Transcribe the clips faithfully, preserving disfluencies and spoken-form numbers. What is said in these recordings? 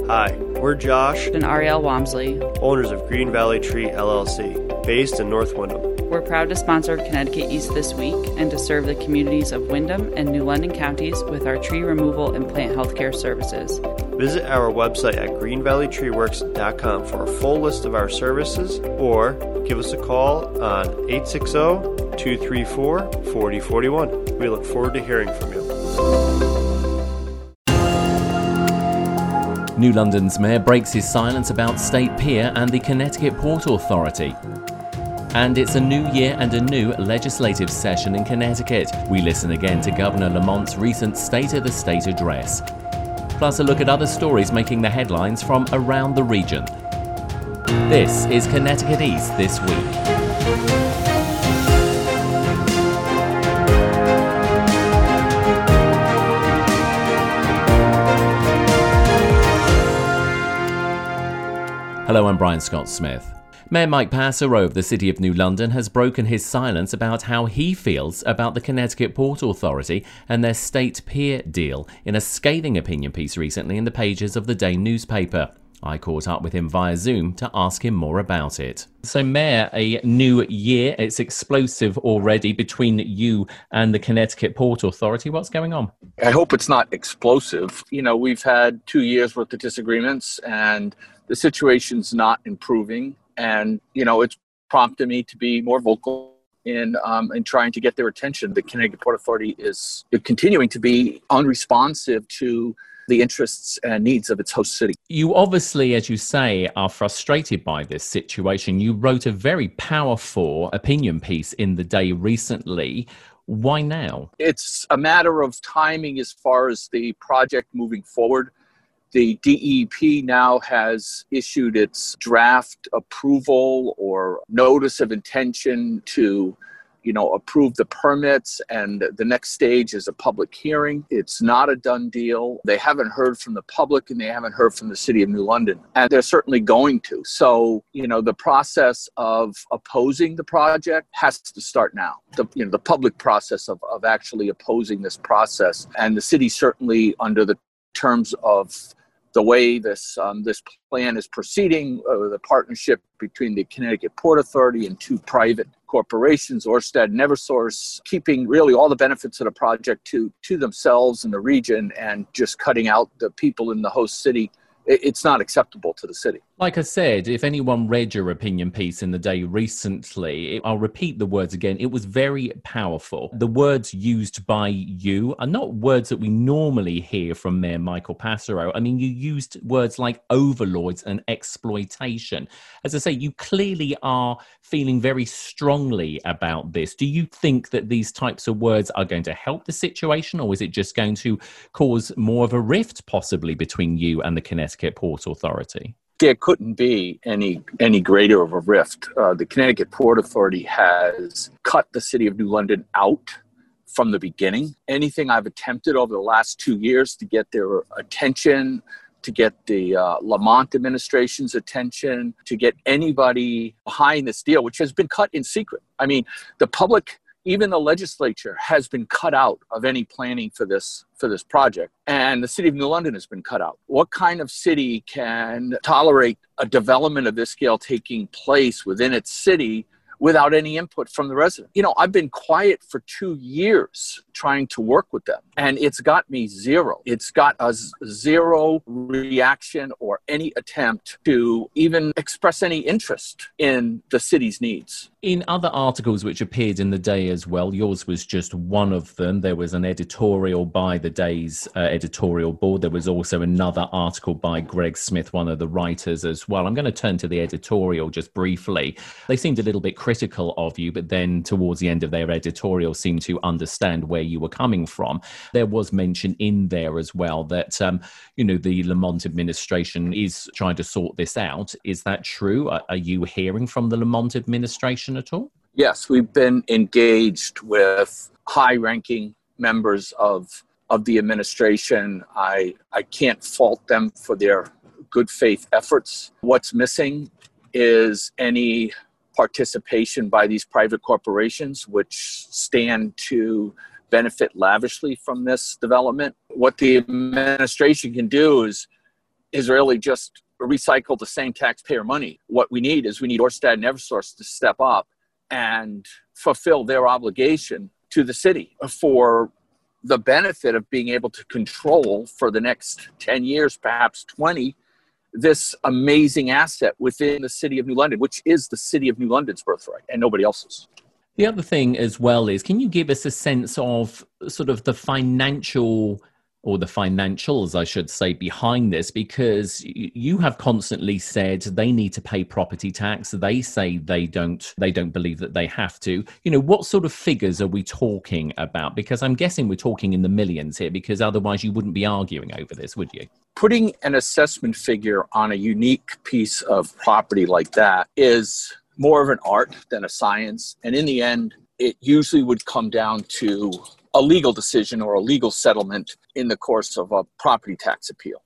Hi, we're Josh and Ariel Wamsley, owners of Green Valley Tree L L C, based in North Windham. We're proud to sponsor Connecticut East This Week and to serve the communities of Windham and New London counties with our tree removal and plant healthcare services. Visit our website at green valley tree works dot com for a full list of our services, or give us a call on eight six zero, two three four, four zero four one. We look forward to hearing from you. New London's mayor breaks his silence about State Pier and the Connecticut Port Authority. And it's a new year and a new legislative session in Connecticut. We listen again to Governor Lamont's recent State of the State address. Plus a look at other stories making the headlines from around the region. This is Connecticut East This Week. Hello, I'm Brian Scott Smith. Mayor Mike Passero of the City of New London has broken his silence about how he feels about the Connecticut Port Authority and their State Pier deal in a scathing opinion piece recently in the pages of the Day newspaper. I caught up with him via Zoom to ask him more about it. So, Mayor, a new year. It's explosive already between you and the Connecticut Port Authority. What's going on? I hope it's not explosive. You know, we've had two years worth of disagreements and the situation's not improving. And, you know, it's prompted me to be more vocal in um, in trying to get their attention. The Connecticut Port Authority is continuing to be unresponsive to the interests and needs of its host city. You obviously, as you say, are frustrated by this situation. You wrote a very powerful opinion piece in the Day recently. Why now? It's a matter of timing as far as the project moving forward. The D E P now has issued its draft approval or notice of intention to, you know, approve the permits, and the next stage is a public hearing. It's not a done deal. They haven't heard from the public and they haven't heard from the City of New London, and they're certainly going to. So, you know, the process of opposing the project has to start now. The, you know, the public process of, of actually opposing this process, and the city certainly, under the terms of the way this um, this plan is proceeding, uh, the partnership between the Connecticut Port Authority and two private corporations, Orsted and Eversource, keeping really all the benefits of the project to, to themselves and the region and just cutting out the people in the host city, it, it's not acceptable to the city. Like I said, if anyone read your opinion piece in the Day recently, I'll repeat the words again. It was very powerful. The words used by you are not words that we normally hear from Mayor Michael Passero. I mean, you used words like overlords and exploitation. As I say, you clearly are feeling very strongly about this. Do you think that these types of words are going to help the situation, or is it just going to cause more of a rift possibly between you and the Connecticut Port Authority? There couldn't be any any greater of a rift. Uh, the Connecticut Port Authority has cut the City of New London out from the beginning. Anything I've attempted over the last two years to get their attention, to get the uh, Lamont administration's attention, to get anybody behind this deal, which has been cut in secret. I mean, the public, even the legislature, has been cut out of any planning for this for this project. And the City of New London has been cut out. What kind of city can tolerate a development of this scale taking place within its city without any input from the resident? You know, I've been quiet for two years trying to work with them, and it's got me zero. It's got a zero reaction or any attempt to even express any interest in the city's needs. In other articles which appeared in the Day as well, yours was just one of them. There was an editorial by the Day's uh, editorial board. There was also another article by Greg Smith, one of the writers as well. I'm going to turn to the editorial just briefly. They seemed a little bit critical of you, but then towards the end of their editorial seemed to understand where you were coming from. There was mention in there as well that, um, you know, the Lamont administration is trying to sort this out. Is that true? Are, are you hearing from the Lamont administration at all? Yes, we've been engaged with high-ranking members of of the administration. I I can't fault them for their good faith efforts. What's missing is any participation by these private corporations, which stand to benefit lavishly from this development. What the administration can do is is really just recycle the same taxpayer money. What we need is we need Orsted and Eversource to step up and fulfill their obligation to the city for the benefit of being able to control for the next ten years, perhaps twenty, this amazing asset within the city of New London, which is the city of New London's birthright and nobody else's. The other thing as well is, can you give us a sense of sort of the financial or the financials, I should say, behind this? Because you have constantly said they need to pay property tax. They say they don't, they don't believe that they have to. You know, what sort of figures are we talking about? Because I'm guessing we're talking in the millions here, because otherwise you wouldn't be arguing over this, would you? Putting an assessment figure on a unique piece of property like that is more of an art than a science. And in the end, it usually would come down to a legal decision or a legal settlement in the course of a property tax appeal.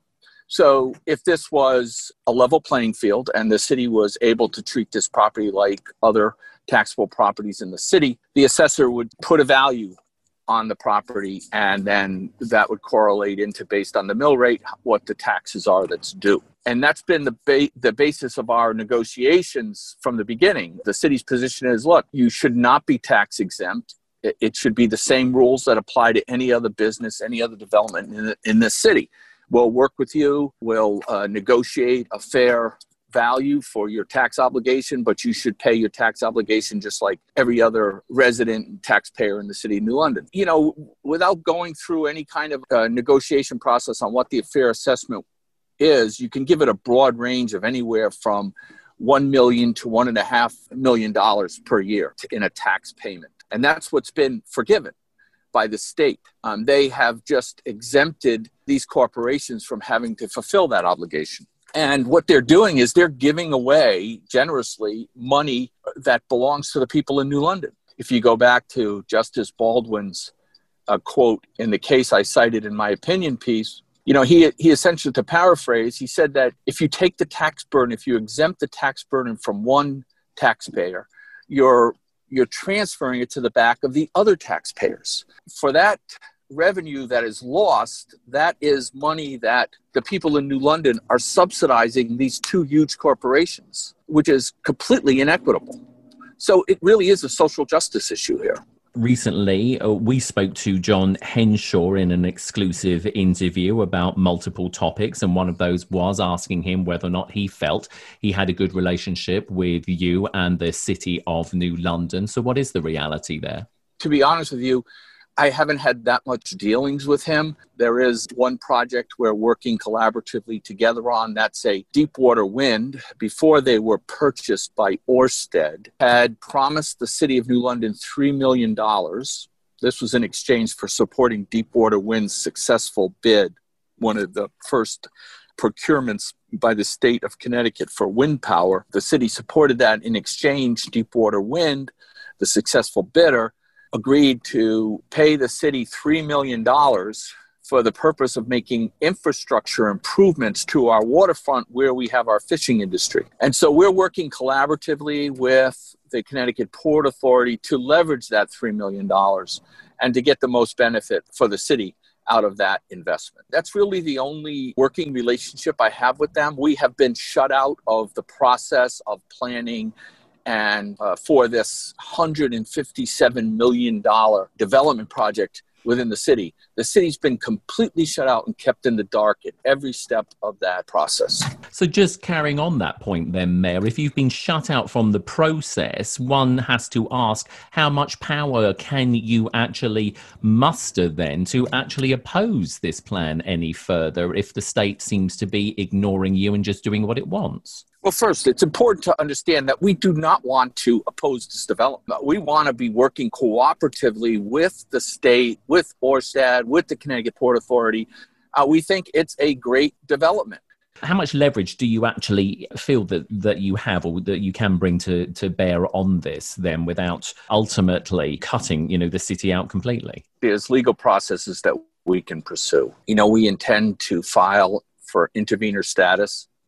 So if this was a level playing field and the city was able to treat this property like other taxable properties in the city, the assessor would put a value on the property, and then that would correlate into, based on the mill rate, what the taxes are that's due. And that's been the ba- the basis of our negotiations from the beginning. The city's position is, look, you should not be tax exempt. It, it should be the same rules that apply to any other business, any other development in, the, in this city. We'll work with you. We'll uh, negotiate a fair value for your tax obligation, but you should pay your tax obligation just like every other resident and taxpayer in the city of New London. You know, without going through any kind of uh, negotiation process on what the fair assessment is, you can give it a broad range of anywhere from one million to one and a half million dollars per year in a tax payment. And that's what's been forgiven by the state. Um, they have just exempted these corporations from having to fulfill that obligation. And what they're doing is they're giving away generously money that belongs to the people in New London. If you go back to Justice Baldwin's uh, quote in the case I cited in my opinion piece, you know, he he essentially, to paraphrase, he said that if you take the tax burden, if you exempt the tax burden from one taxpayer, you're you're transferring it to the back of the other taxpayers. For that revenue that is lost, that is money that the people in New London are subsidizing these two huge corporations, which is completely inequitable. So it really is a social justice issue here. Recently, uh, we spoke to John Henshaw in an exclusive interview about multiple topics, and one of those was asking him whether or not he felt he had a good relationship with you and the City of New London. So what is the reality there? To be honest with you, I haven't had that much dealings with him. There is one project we're working collaboratively together on. That's a Deepwater Wind. Before they were purchased by Orsted, had promised the City of New London three million dollars. This was in exchange for supporting Deepwater Wind's successful bid, one of the first procurements by the state of Connecticut for wind power. The city supported that. In exchange, Deepwater Wind, the successful bidder, agreed to pay the city three million dollars for the purpose of making infrastructure improvements to our waterfront where we have our fishing industry. And so we're working collaboratively with the Connecticut Port Authority to leverage that three million dollars and to get the most benefit for the city out of that investment. That's really the only working relationship I have with them. We have been shut out of the process of planning and uh, for this one hundred fifty-seven million dollars development project within the city, the city's been completely shut out and kept in the dark at every step of that process. So just carrying on that point then, Mayor, if you've been shut out from the process, one has to ask, how much power can you actually muster then to actually oppose this plan any further if the state seems to be ignoring you and just doing what it wants? Well, first, it's important to understand that we do not want to oppose this development. We want to be working cooperatively with the state, with Orsted, with the Connecticut Port Authority. Uh, we think it's a great development. How much leverage do you actually feel that, that you have or that you can bring to, to bear on this then without ultimately cutting, you know, the city out completely? There's legal processes that we can pursue. You know, we intend to file for intervenor status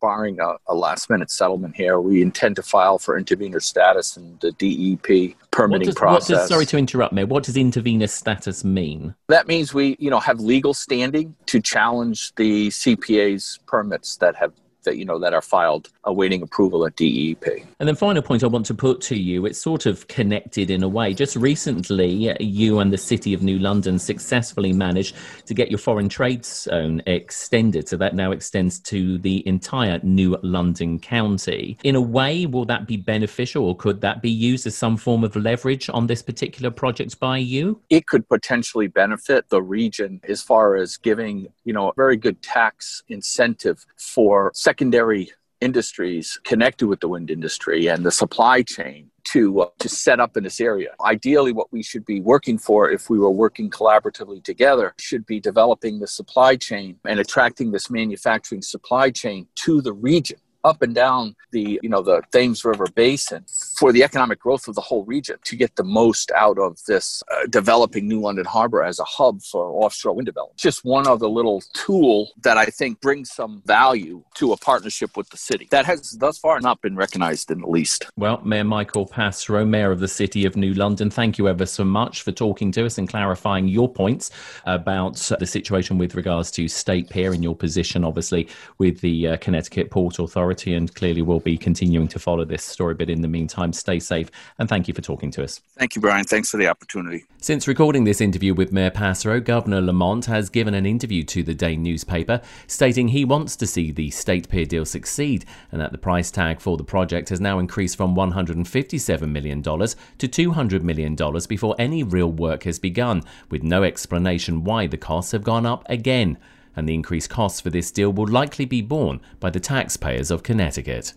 barring a, a last-minute settlement here, we intend to file for intervenor status in the D E P permitting what does, process. What does, sorry to interrupt, Mayor. What does intervenor status mean? That means we, you know, have legal standing to challenge the C P A's permits that have that, you know, that are filed awaiting approval at D E P. And then final point I want to put to you, it's sort of connected in a way. Just recently, you and the City of New London successfully managed to get your foreign trade zone extended. So that now extends to the entire New London County. In a way, will that be beneficial, or could that be used as some form of leverage on this particular project by you? It could potentially benefit the region as far as giving, you know, a very good tax incentive for secondary industries connected with the wind industry and the supply chain to uh, to set up in this area. Ideally, what we should be working for, if we were working collaboratively together, should be developing the supply chain and attracting this manufacturing supply chain to the region, up and down the, you know, the Thames River Basin, for the economic growth of the whole region, to get the most out of this uh, developing New London Harbor as a hub for offshore wind development. Just one other little tool that I think brings some value to a partnership with the city that has thus far not been recognized in the least. Well, Mayor Michael Passero, Mayor of the City of New London, thank you ever so much for talking to us and clarifying your points about the situation with regards to State Pier and your position, obviously, with the uh, Connecticut Port Authority. And clearly we'll be continuing to follow this story. But in the meantime, stay safe. And thank you for talking to us. Thank you, Brian. Thanks for the opportunity. Since recording this interview with Mayor Passero, Governor Lamont has given an interview to the Dane newspaper, stating he wants to see the State Pier deal succeed and that the price tag for the project has now increased from one hundred fifty-seven million dollars to two hundred million dollars before any real work has begun, with no explanation why the costs have gone up again. And the increased costs for this deal will likely be borne by the taxpayers of Connecticut.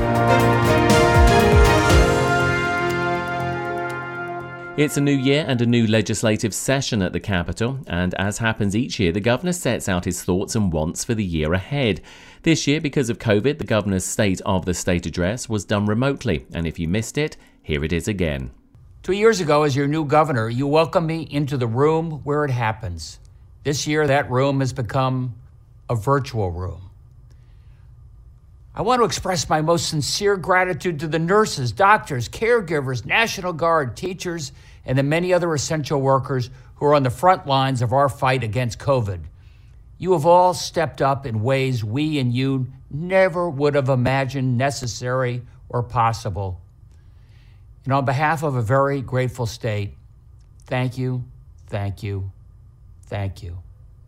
It's a new year and a new legislative session at the Capitol, and as happens each year, the governor sets out his thoughts and wants for the year ahead. This year, because of COVID, the governor's State of the State address was done remotely, and if you missed it, here it is again. Two years ago, as your new governor, you welcomed me into the room where it happens. This year, that room has become a virtual room. I want to express my most sincere gratitude to the nurses, doctors, caregivers, National Guard, teachers, and the many other essential workers who are on the front lines of our fight against COVID. You have all stepped up in ways we and you never would have imagined necessary or possible. And on behalf of a very grateful state, thank you, thank you, thank you.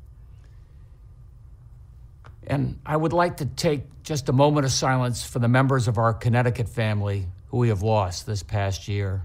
And I would like to take just a moment of silence for the members of our Connecticut family who we have lost this past year.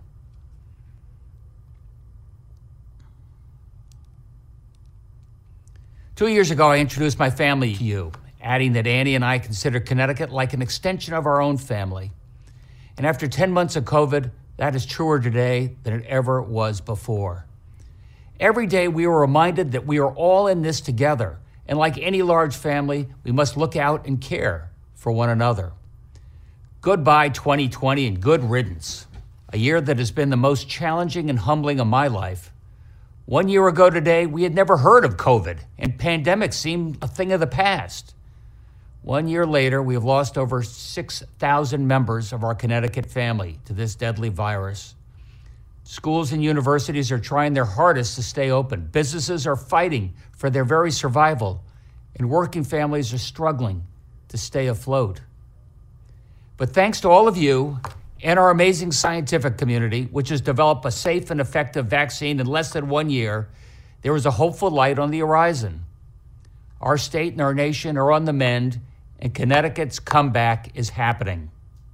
Two years ago, I introduced my family to you, adding that Annie and I consider Connecticut like an extension of our own family. And after ten months of COVID, that is truer today than it ever was before. Every day we are reminded that we are all in this together, and like any large family, we must look out and care for one another. Goodbye twenty twenty and good riddance, a year that has been the most challenging and humbling of my life. One year ago today, we had never heard of COVID, and pandemics seemed a thing of the past. One year later, we have lost over six thousand members of our Connecticut family to this deadly virus. Schools and universities are trying their hardest to stay open. Businesses are fighting for their very survival, and working families are struggling to stay afloat. But thanks to all of you and our amazing scientific community, which has developed a safe and effective vaccine in less than one year, there is a hopeful light on the horizon. Our state and our nation are on the mend, and Connecticut's comeback is happening.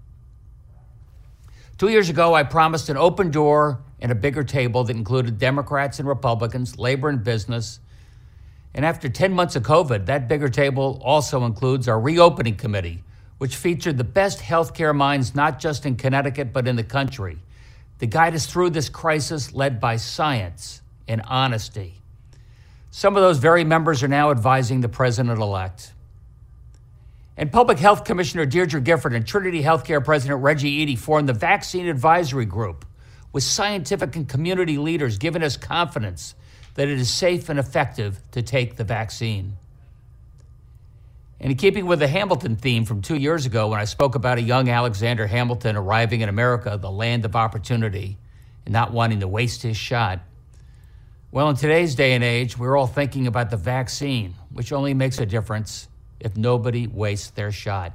Two years ago, I promised an open door and a bigger table that included Democrats and Republicans, labor and business. And after ten months of COVID, that bigger table also includes our reopening committee, which featured the best healthcare minds, not just in Connecticut, but in the country, to guide us through this crisis led by science and honesty. Some of those very members are now advising the president-elect. And Public Health Commissioner Deirdre Gifford and Trinity Healthcare President Reggie Eady formed the Vaccine Advisory Group, with scientific and community leaders giving us confidence that it is safe and effective to take the vaccine. And in keeping with the Hamilton theme from two years ago when I spoke about a young Alexander Hamilton arriving in America, the land of opportunity, and not wanting to waste his shot, well, in today's day and age, we're all thinking about the vaccine, which only makes a difference if nobody wastes their shot.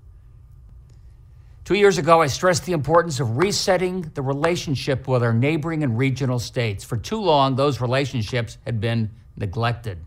Two years ago, I stressed the importance of resetting the relationship with our neighboring and regional states. For too long, those relationships had been neglected.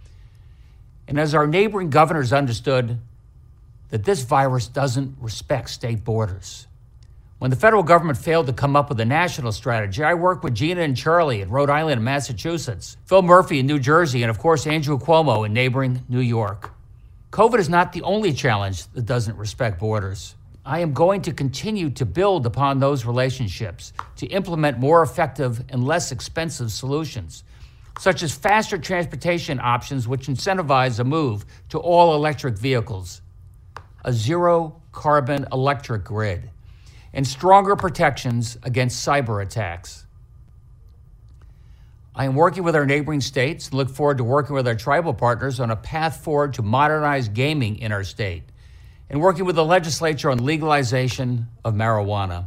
And as our neighboring governors understood that this virus doesn't respect state borders. When the federal government failed to come up with a national strategy, I worked with Gina and Charlie in Rhode Island and Massachusetts, Phil Murphy in New Jersey, and of course, Andrew Cuomo in neighboring New York. COVID is not the only challenge that doesn't respect borders. I am going to continue to build upon those relationships to implement more effective and less expensive solutions, such as faster transportation options which incentivize a move to all electric vehicles, a zero-carbon electric grid, and stronger protections against cyber attacks. I am working with our neighboring states and look forward to working with our tribal partners on a path forward to modernize gaming in our state and working with the legislature on legalization of marijuana.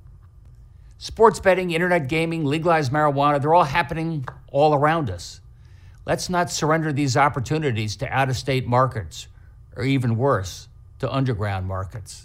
Sports betting, internet gaming, legalized marijuana, they're all happening all around us. Let's not surrender these opportunities to out-of-state markets, or even worse, to underground markets.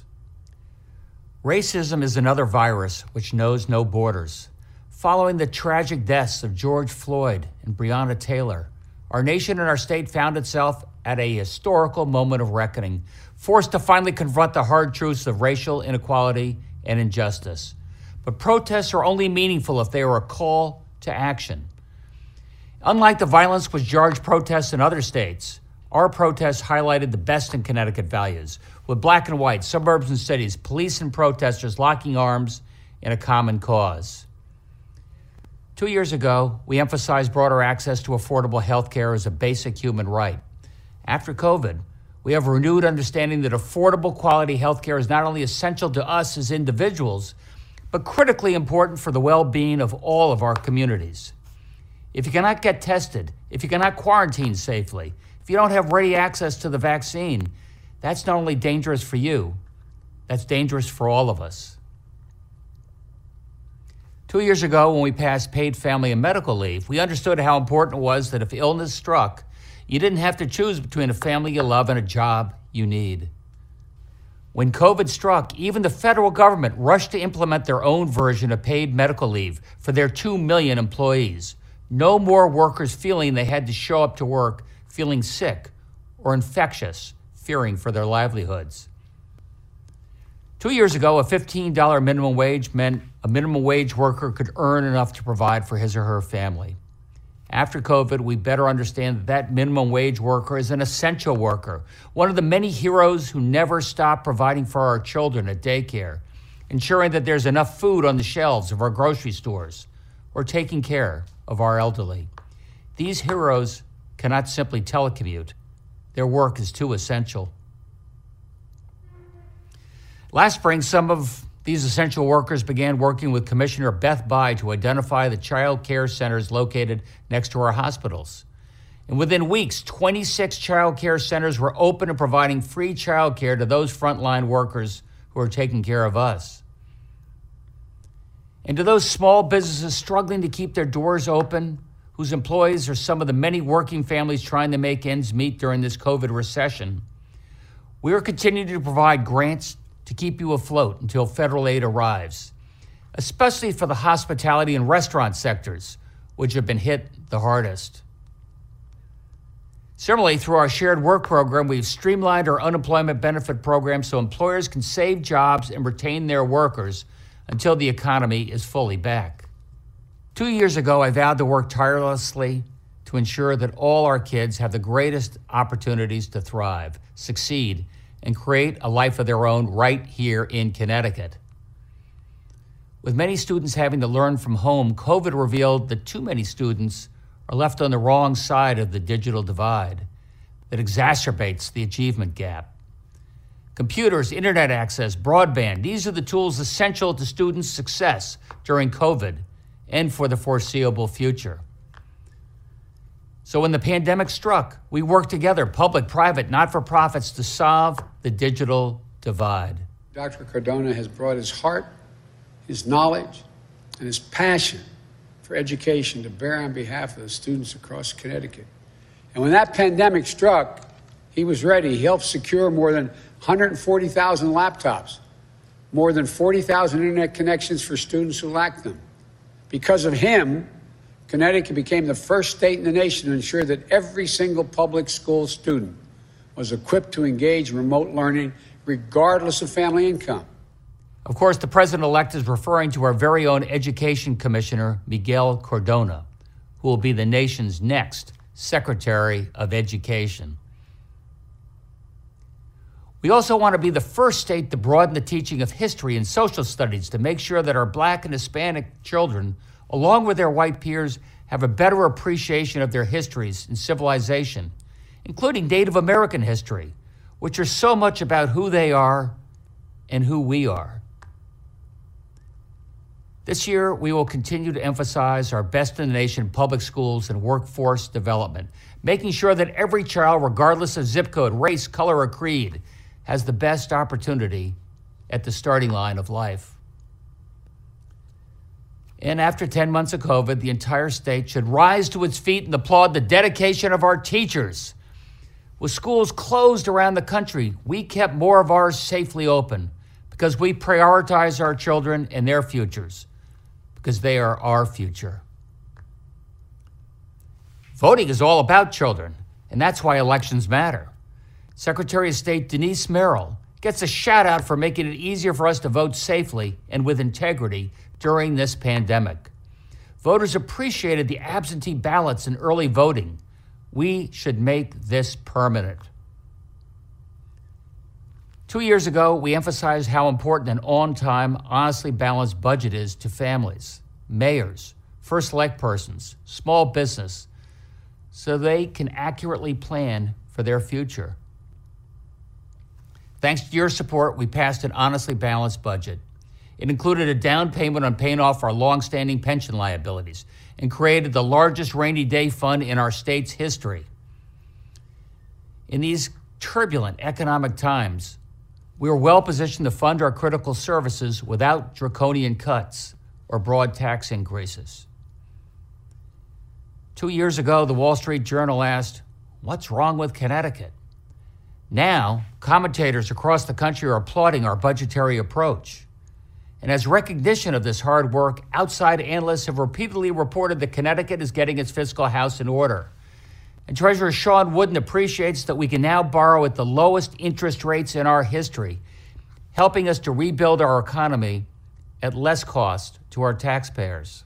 Racism is another virus which knows no borders. Following the tragic deaths of George Floyd and Breonna Taylor, our nation and our state found itself at a historical moment of reckoning, forced to finally confront the hard truths of racial inequality and injustice. But protests are only meaningful if they are a call to action. Unlike the violence which jarred protests in other states, our protests highlighted the best in Connecticut values, with black and white, suburbs and cities, police and protesters locking arms in a common cause. Two years ago, we emphasized broader access to affordable health care as a basic human right. After COVID, we have a renewed understanding that affordable quality health care is not only essential to us as individuals, but critically important for the well-being of all of our communities. If you cannot get tested, if you cannot quarantine safely, if you don't have ready access to the vaccine, that's not only dangerous for you, that's dangerous for all of us. Two years ago, when we passed paid family and medical leave, we understood how important it was that if illness struck, you didn't have to choose between a family you love and a job you need. When COVID struck, even the federal government rushed to implement their own version of paid medical leave for their two million employees. No more workers feeling they had to show up to work feeling sick or infectious, fearing for their livelihoods. Two years ago, a fifteen dollars minimum wage meant a minimum wage worker could earn enough to provide for his or her family. After COVID, we better understand that that minimum wage worker is an essential worker, one of the many heroes who never stop providing for our children at daycare, ensuring that there's enough food on the shelves of our grocery stores, or taking care of our elderly. These heroes cannot simply telecommute. Their work is too essential. Last spring, some of these essential workers began working with Commissioner Beth Bye to identify the child care centers located next to our hospitals. And within weeks, twenty-six child care centers were open and providing free child care to those frontline workers who are taking care of us. And to those small businesses struggling to keep their doors open, whose employees are some of the many working families trying to make ends meet during this COVID recession, we are continuing to provide grants to keep you afloat until federal aid arrives, especially for the hospitality and restaurant sectors, which have been hit the hardest. Similarly, through our shared work program, we've streamlined our unemployment benefit program so employers can save jobs and retain their workers until the economy is fully back. Two years ago, I vowed to work tirelessly to ensure that all our kids have the greatest opportunities to thrive, succeed, and create a life of their own right here in Connecticut. With many students having to learn from home, COVID revealed that too many students are left on the wrong side of the digital divide that exacerbates the achievement gap. Computers, internet access, broadband, these are the tools essential to students' success during COVID and for the foreseeable future. So when the pandemic struck, we worked together, public, private, not-for-profits, to solve the digital divide. Doctor Cardona has brought his heart, his knowledge, and his passion for education to bear on behalf of the students across Connecticut. And when that pandemic struck, he was ready. He helped secure more than one hundred forty thousand laptops, more than forty thousand internet connections for students who lacked them. Because of him, Connecticut became the first state in the nation to ensure that every single public school student was equipped to engage in remote learning, regardless of family income. Of course, the president-elect is referring to our very own Education Commissioner, Miguel Cardona, who will be the nation's next Secretary of Education. We also want to be the first state to broaden the teaching of history and social studies to make sure that our Black and Hispanic children, along with their white peers, have a better appreciation of their histories and civilization, including Native American history, which are so much about who they are and who we are. This year, we will continue to emphasize our best-in-the-nation public schools and workforce development, making sure that every child, regardless of zip code, race, color, or creed, has the best opportunity at the starting line of life. And after ten months of COVID, the entire state should rise to its feet and applaud the dedication of our teachers. With schools closed around the country, we kept more of ours safely open because we prioritize our children and their futures, because they are our future. Voting is all about children, and that's why elections matter. Secretary of State Denise Merrill gets a shout out for making it easier for us to vote safely and with integrity during this pandemic. Voters appreciated the absentee ballots and early voting. We should make this permanent. Two years ago, we emphasized how important an on-time, honestly balanced budget is to families, mayors, first select persons, small business, so they can accurately plan for their future. Thanks to your support, we passed an honestly balanced budget. It included a down payment on paying off our long-standing pension liabilities and created the largest rainy day fund in our state's history. In these turbulent economic times, we are well positioned to fund our critical services without draconian cuts or broad tax increases. Two years ago, the Wall Street Journal asked, "What's wrong with Connecticut?" Now, commentators across the country are applauding our budgetary approach. And as recognition of this hard work, outside analysts have repeatedly reported that Connecticut is getting its fiscal house in order. And Treasurer Sean Wooden appreciates that we can now borrow at the lowest interest rates in our history, helping us to rebuild our economy at less cost to our taxpayers.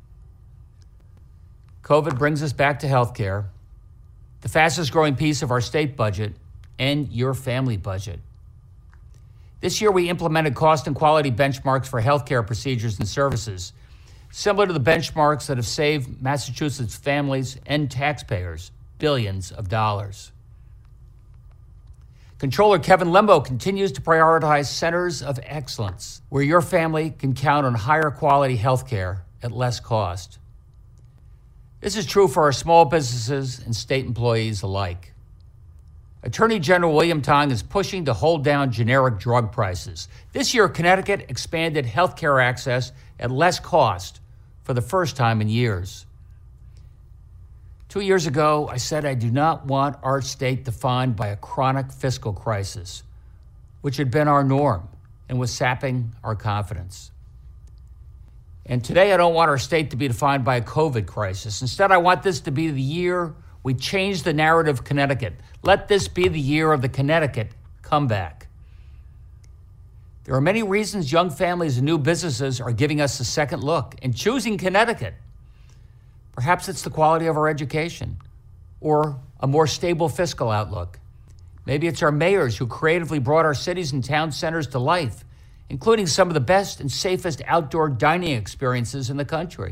COVID brings us back to healthcare, the fastest growing piece of our state budget, and your family budget. This year, we implemented cost and quality benchmarks for healthcare procedures and services, similar to the benchmarks that have saved Massachusetts families and taxpayers billions of dollars. Controller Kevin Lembo continues to prioritize centers of excellence, where your family can count on higher quality healthcare at less cost. This is true for our small businesses and state employees alike. Attorney General William Tong is pushing to hold down generic drug prices. This year, Connecticut expanded health care access at less cost for the first time in years. Two years ago, I said I do not want our state defined by a chronic fiscal crisis, which had been our norm and was sapping our confidence. And today, I don't want our state to be defined by a COVID crisis. Instead, I want this to be the year we change the narrative of Connecticut. Let this be the year of the Connecticut comeback. There are many reasons young families and new businesses are giving us a second look and choosing Connecticut. Perhaps it's the quality of our education or a more stable fiscal outlook. Maybe it's our mayors who creatively brought our cities and town centers to life, including some of the best and safest outdoor dining experiences in the country.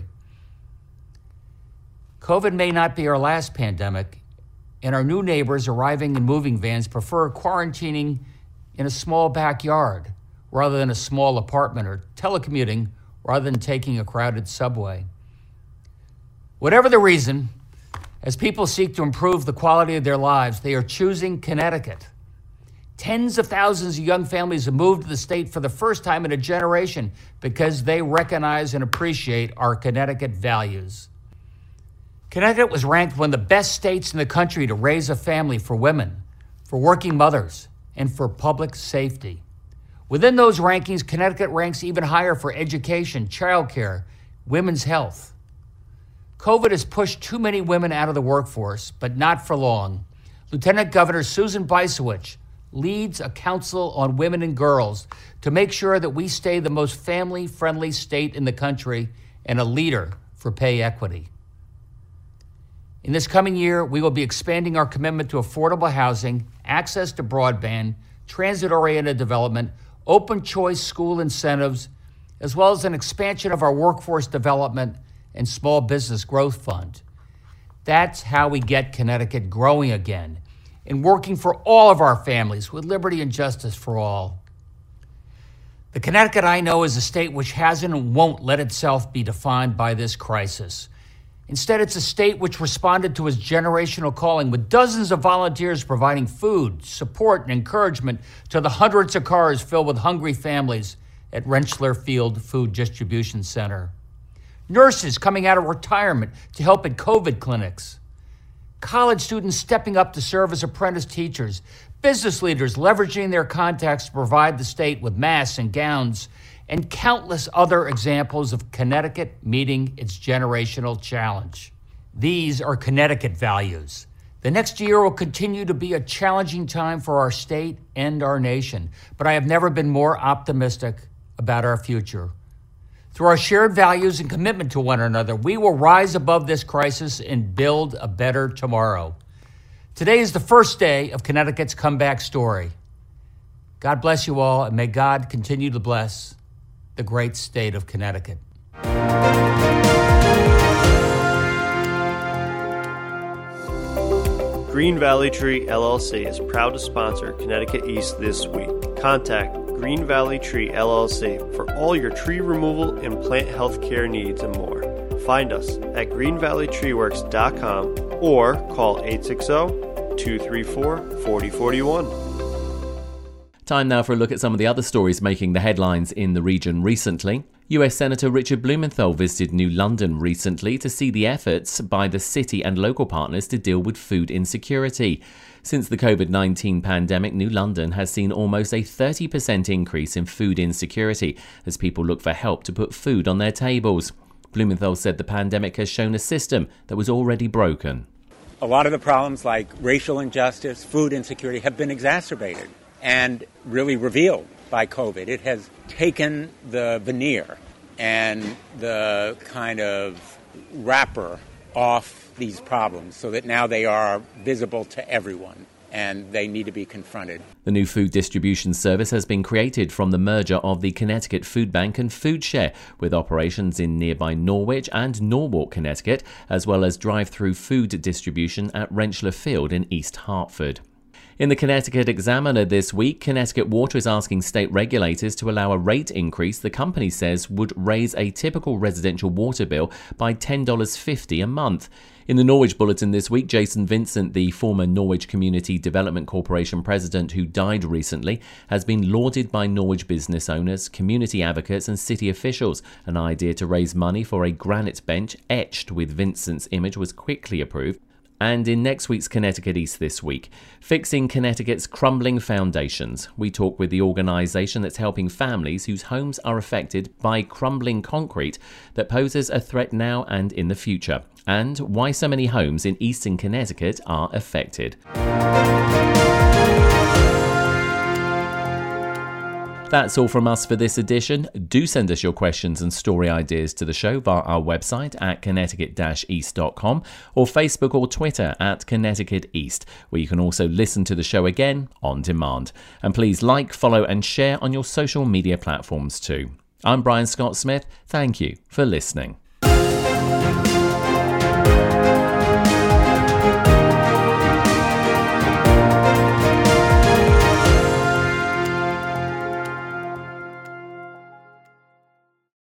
COVID may not be our last pandemic, and our new neighbors arriving in moving vans prefer quarantining in a small backyard rather than a small apartment, or telecommuting rather than taking a crowded subway. Whatever the reason, As people seek to improve the quality of their lives, they are choosing Connecticut. Tens of thousands of young families have moved to the state for the first time in a generation because they recognize and appreciate our Connecticut values. Connecticut was ranked one of the best states in the country to raise a family for women, for working mothers, and for public safety. Within those rankings, Connecticut ranks even higher for education, childcare, women's health. COVID has pushed too many women out of the workforce, but not for long. Lieutenant Governor Susan Bysiewicz leads a council on women and girls to make sure that we stay the most family-friendly state in the country and a leader for pay equity. In this coming year, we will be expanding our commitment to affordable housing, access to broadband, transit-oriented development, open choice school incentives, as well as an expansion of our workforce development and small business growth fund. That's how we get Connecticut growing again and working for all of our families with liberty and justice for all. The Connecticut I know is a state which hasn't and won't let itself be defined by this crisis. Instead, it's a state which responded to its generational calling with dozens of volunteers providing food, support, and encouragement to the hundreds of cars filled with hungry families at Rentschler Field Food Distribution Center. Nurses coming out of retirement to help at COVID clinics. College students stepping up to serve as apprentice teachers. Business leaders leveraging their contacts to provide the state with masks and gowns, and countless other examples of Connecticut meeting its generational challenge. These are Connecticut values. The next year will continue to be a challenging time for our state and our nation, but I have never been more optimistic about our future. Through our shared values and commitment to one another, we will rise above this crisis and build a better tomorrow. Today is the first day of Connecticut's comeback story. God bless you all, and may God continue to bless the great state of Connecticut. Green Valley Tree L L C is proud to sponsor Connecticut East this week. Contact Green Valley Tree L L C for all your tree removal and plant health care needs and more. Find us at green valley tree works dot com or call eight six zero, two three four, four zero four one. Time now for a look at some of the other stories making the headlines in the region recently. U S Senator Richard Blumenthal visited New London recently to see the efforts by the city and local partners to deal with food insecurity. Since the COVID nineteen pandemic, New London has seen almost a thirty percent increase in food insecurity as people look for help to put food on their tables. Blumenthal said the pandemic has shown a system that was already broken. A lot of the problems like racial injustice, food insecurity have been exacerbated and really revealed by COVID. It has taken the veneer and the kind of wrapper off these problems so that now they are visible to everyone and they need to be confronted. The new food distribution service has been created from the merger of the Connecticut Food Bank and Food Share, with operations in nearby Norwich and Norwalk, Connecticut, as well as drive-through food distribution at Rentschler Field in East Hartford. In the Connecticut Examiner this week, Connecticut Water is asking state regulators to allow a rate increase the company says would raise a typical residential water bill by ten dollars fifty a month. In the Norwich Bulletin this week, Jason Vincent, the former Norwich Community Development Corporation president who died recently, has been lauded by Norwich business owners, community advocates and city officials. An idea to raise money for a granite bench etched with Vincent's image was quickly approved. And in next week's Connecticut East this week, fixing Connecticut's crumbling foundations. We talk with the organisation that's helping families whose homes are affected by crumbling concrete that poses a threat now and in the future, and why so many homes in eastern Connecticut are affected. That's all from us for this edition. Do send us your questions and story ideas to the show via our website at connecticut dash east dot com or Facebook or Twitter at Connecticut East, where you can also listen to the show again on demand. And please like, follow and share on your social media platforms too. I'm Brian Scott Smith. Thank you for listening.